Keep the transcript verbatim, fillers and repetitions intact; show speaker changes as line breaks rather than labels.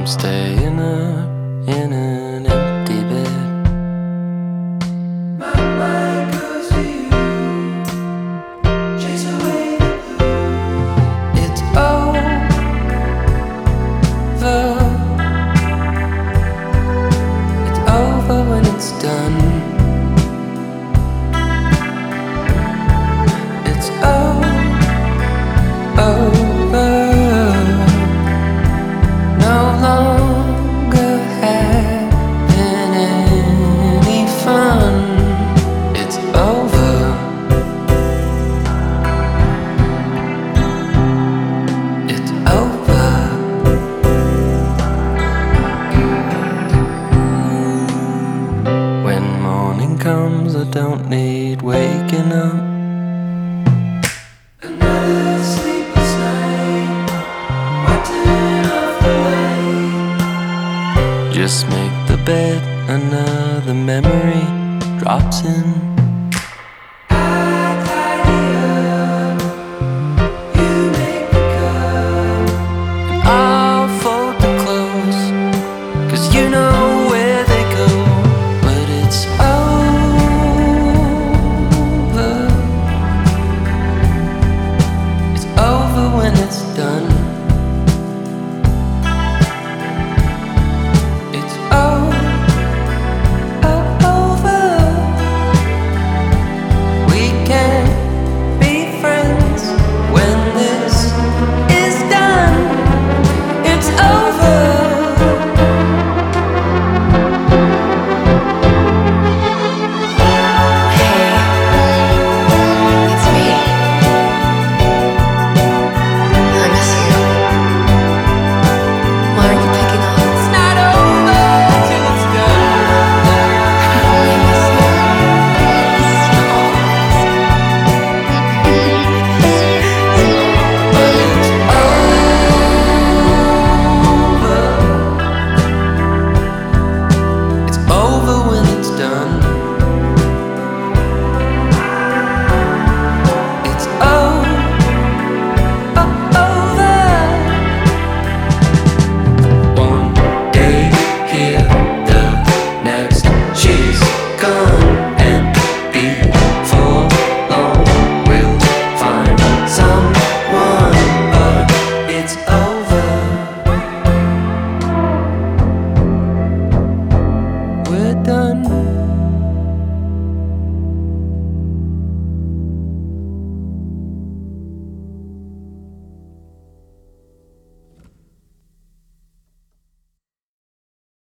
I'm staying up in an empty bed.
My mind goes to you, chase away the blue.
It's over. It's over when it's done. It's over, over. No longer having any fun. It's over. It's over. When morning comes, I don't need waking up.
Another sleepless night, watching off the light.
Just make the bed, another memory drops in.
I tidy up, you make the cup.
I'll fold the clothes, 'cause you know where they go. But it's over. It's over when it's done. It's over, over. We can't be friends when this is done. It's over.
It's me. I miss you. Why aren't you picking up?
It's not over till it's done.
I miss you.
But it's over. It's over when it's done. It's over, over. One day here, the next she's gone, and before long we'll find someone. But it's over. We're done.